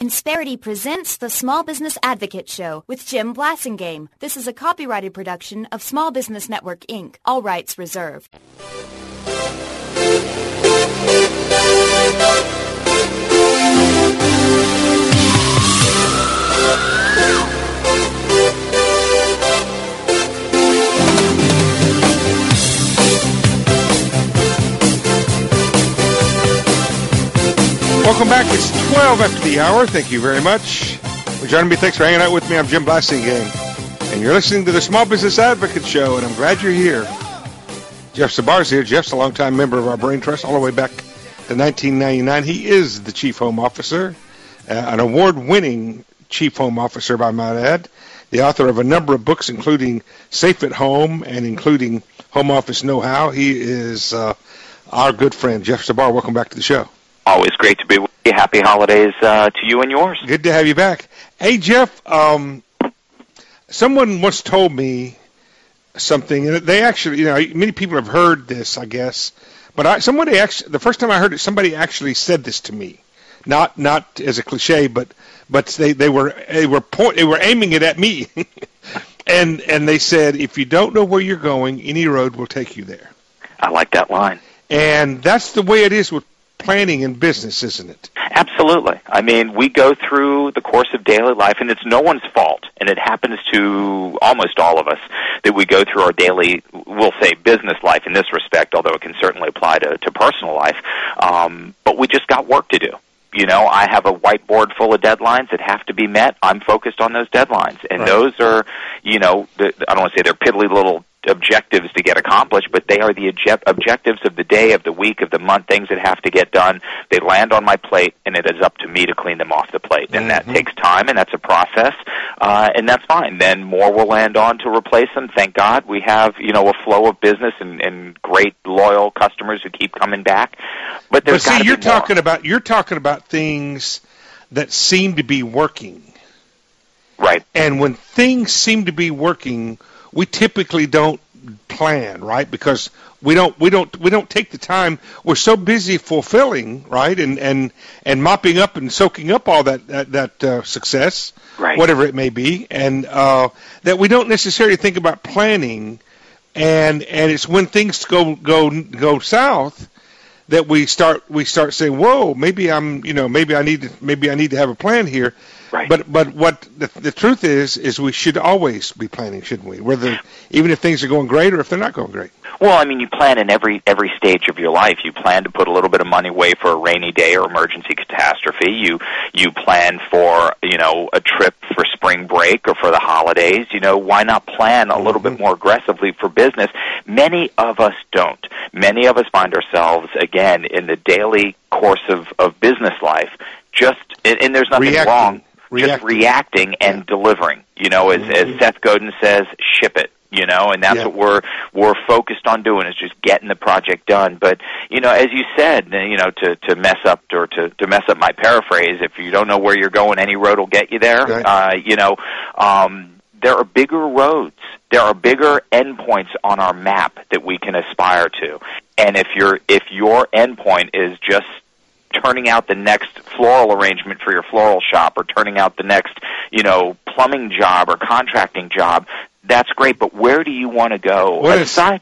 Insperity presents the Small Business Advocate Show with Jim Blasingame. This is a copyrighted production of Small Business Network, Inc. All rights reserved. Welcome back. It's 12 after the hour. Thank you very much for joining me. Thanks for hanging out with me. I'm Jim Blasingame, and you're listening to the Small Business Advocate Show, and I'm glad you're here. Jeff Sabar's here. Jeff's a longtime member of our Brain Trust all the way back to 1999. He is the Chief Home Officer, an award-winning Chief Home Officer, by my add, the author of a number of books, including Safe at Home and including Home Office Know-How. He is our good friend, Jeff Sabar. Welcome back to the show. Always great to be with you. Happy holidays to you and yours. Good to have you back. Hey, Jeff, someone once told me something, and they actually, many people have heard this, I guess, but the first time I heard it, somebody actually said this to me, not as a cliche, but they were aiming it at me, and they said, if you don't know where you're going, any road will take you there. I like that line. And that's the way it is with planning in business, isn't it? Absolutely. I mean, we go through the course of daily life, and it's no one's fault, and it happens to almost all of us, that we go through our daily, we'll say business life in this respect, although it can certainly apply to personal life, but we just got work to do. I have a whiteboard full of deadlines that have to be met. I'm focused on those deadlines, and right. Those are, I don't want to say they're piddly little objectives to get accomplished, but they are the objectives of the day, of the week, of the month, things that have to get done. They land on my plate, and it is up to me to clean them off the plate. And that takes time, and that's a process, and that's fine. Then more will land on to replace them. Thank God we have, a flow of business and great, loyal customers who keep coming back. But there's got to be more. You're talking about things that seem to be working. Right. And when things seem to be working, we typically don't plan, right? Because we don't take the time. We're so busy fulfilling, right, and mopping up and soaking up all that success, right, whatever it may be, and that we don't necessarily think about planning. And it's when things go south that we start saying, whoa, maybe I need to have a plan here. Right. But what the truth is we should always be planning, shouldn't we? Even if things are going great or if they're not going great. Well, I mean, you plan in every stage of your life. You plan to put a little bit of money away for a rainy day or emergency catastrophe. You plan for, a trip for spring break or for the holidays. Why not plan a little bit more aggressively for business? Many of us don't. Many of us find ourselves, again, in the daily course of business life, and there's nothing wrong. Just reacting and delivering, as Seth Godin says, ship it, and that's what we're focused on doing, is just getting the project done. But, as you said, to mess up my paraphrase, if you don't know where you're going, any road will get you there. Right. There are bigger roads. There are bigger endpoints on our map that we can aspire to. And if your endpoint is just turning out the next floral arrangement for your floral shop, or turning out the next, plumbing job or contracting job, that's great. But where do you want to go aside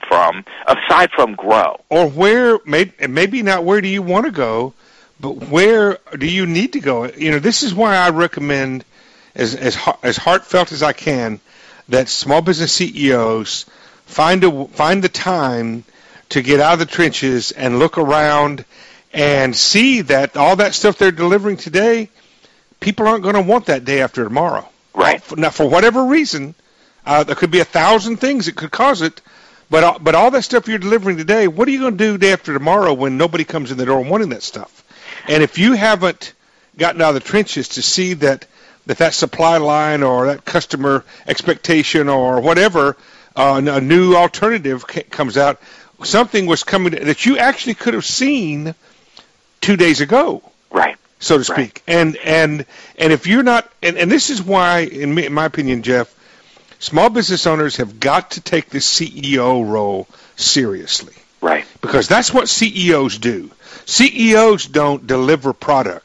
from grow? Or maybe not where do you want to go, but where do you need to go? This is why I recommend, as heartfelt as I can, that small business CEOs find the time to get out of the trenches and look around and see that all that stuff they're delivering today, people aren't going to want that day after tomorrow. Right. Now, for whatever reason, there could be 1,000 things that could cause it, but all that stuff you're delivering today, what are you going to do day after tomorrow when nobody comes in the door wanting that stuff? And if you haven't gotten out of the trenches to see that supply line or that customer expectation or whatever, a new alternative comes out, something was coming that you actually could have seen 2 days ago, right, so to speak. Right. And if you're not, and this is why, in my opinion, Jeff, small business owners have got to take this CEO role seriously. Right. Because that's what CEOs do. CEOs don't deliver product.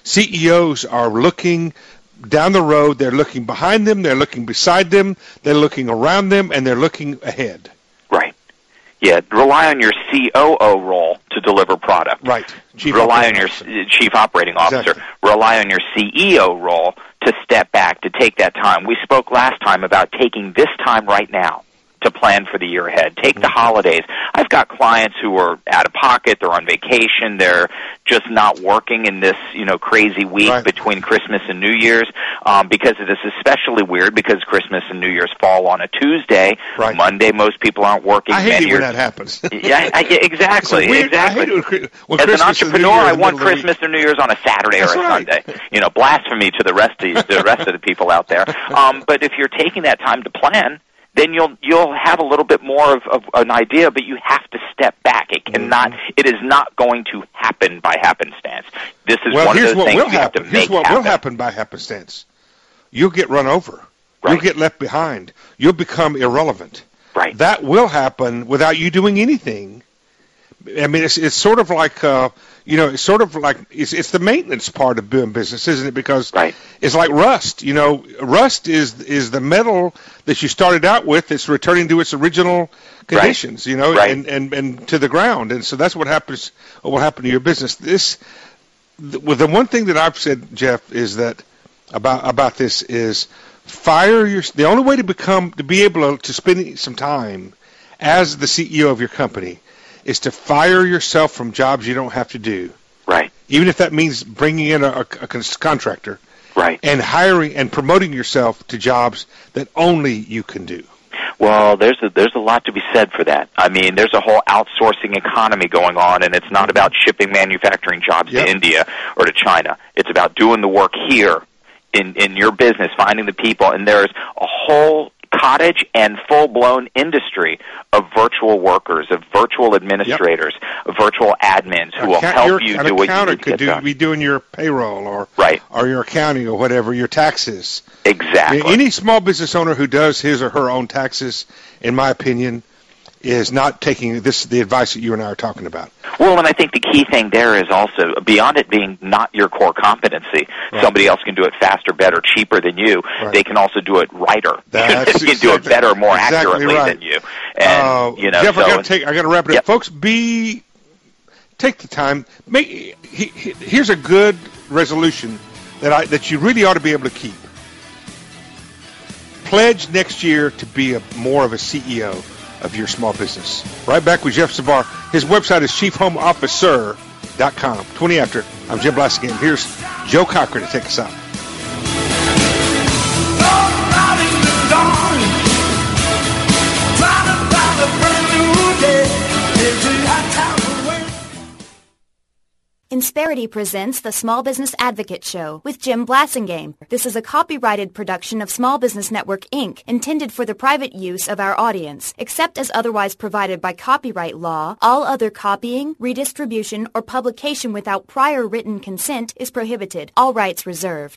CEOs are looking down the road. They're looking behind them. They're looking beside them. They're looking around them, and they're looking ahead. Right. Yeah, rely on your COO role to deliver product. Right. Rely on your Chief Operating Officer. Exactly. Rely on your CEO role to step back, to take that time. We spoke last time about taking this time right now to plan for the year ahead. Take the holidays. I've got clients who are out of pocket. They're on vacation. They're just not working in this, crazy week between Christmas and New Year's, because it is especially weird because Christmas and New Year's fall on a Tuesday. Right. Monday, most people aren't working. I hate it when that happens. Yeah, exactly. Exactly. As an entrepreneur, I want Christmas and New Year's on a Saturday or a Sunday. Blasphemy to the rest of the people out there. But if you're taking that time to plan, then you'll have a little bit more of an idea, but you have to step back. It cannot. It is not going to happen by happenstance. This is one of those things you have to make happen. Here's what will happen by happenstance. You'll get run over. Right. You'll get left behind. You'll become irrelevant. Right. That will happen without you doing anything. I mean, it's sort of like it's sort of like it's the maintenance part of doing business, isn't it? Because it's like rust. Rust is the metal that you started out with. It's returning to its original conditions. And to the ground. And so that's what happens. What will happen to your business? The one thing that I've said, Jeff, is that about this is fire your. The only way to be able to spend some time as the CEO of your company is to fire yourself from jobs you don't have to do. Right. Even if that means bringing in a contractor. Right. And hiring and promoting yourself to jobs that only you can do. Well, there's a lot to be said for that. I mean, there's a whole outsourcing economy going on, and it's not about shipping manufacturing jobs to India or to China. It's about doing the work here in your business, finding the people, and there's a whole cottage and full-blown industry of virtual workers, of virtual administrators, of virtual admins who will help you do what you need to get done. Be doing your payroll or your accounting or whatever, your taxes. Exactly. Any small business owner who does his or her own taxes, in my opinion, is not taking the advice that you and I are talking about. Well, and I think the key thing there is also, beyond it being not your core competency, somebody else can do it faster, better, cheaper than you. Right. They can also do it righter. They can do it better, more accurately than you. And Jeff, I got to wrap it up. Folks, take the time. Here's a good resolution that you really ought to be able to keep. Pledge next year to be more of a CEO of your small business. Right back with Jeff Zavar. His website is chiefhomeofficer.com. 20 after. I'm Jim Blasingame. Here's Joe Cochran to take us out. Insperity presents the Small Business Advocate Show with Jim Blasingame. This is a copyrighted production of Small Business Network, Inc., intended for the private use of our audience. Except as otherwise provided by copyright law, all other copying, redistribution, or publication without prior written consent is prohibited. All rights reserved.